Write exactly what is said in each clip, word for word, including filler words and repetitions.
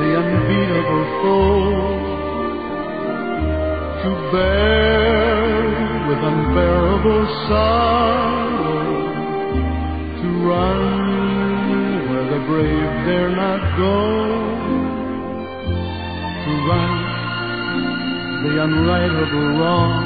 the unbeatable foe, to bear with unbearable sorrow, to run where the brave dare not go, to right the unrightable wrong,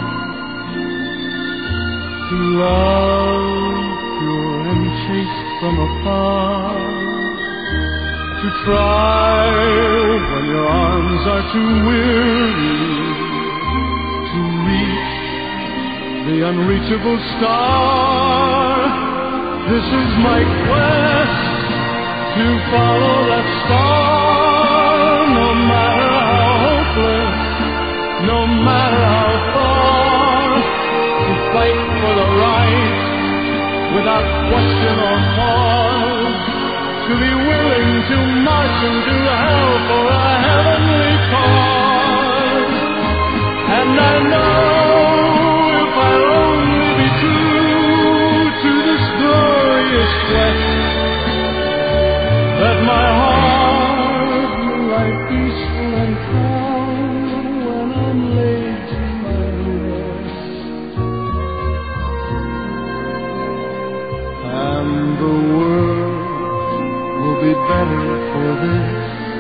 to love pure and chaste from afar, to try when your arms are too weary, to reach the unreachable star. This is my quest, to follow that star, no matter how hopeless, no matter how far, to fight for the right without question or pause, to be willing to march into hell for a heavenly cause. And I know if I'll only be true to this glorious quest, that my heart will lie peaceful and calm when I'm laid to my rest. And the world will be better for this,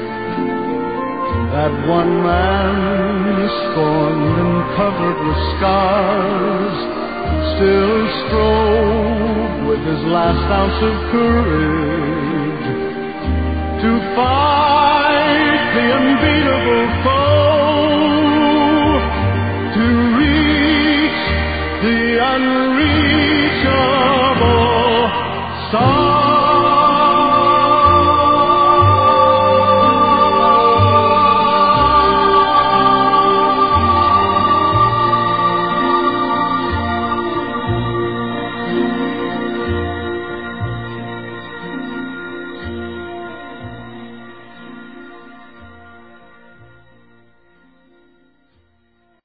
that one man, scorned and covered with scars, still strove with his last ounce of courage to fight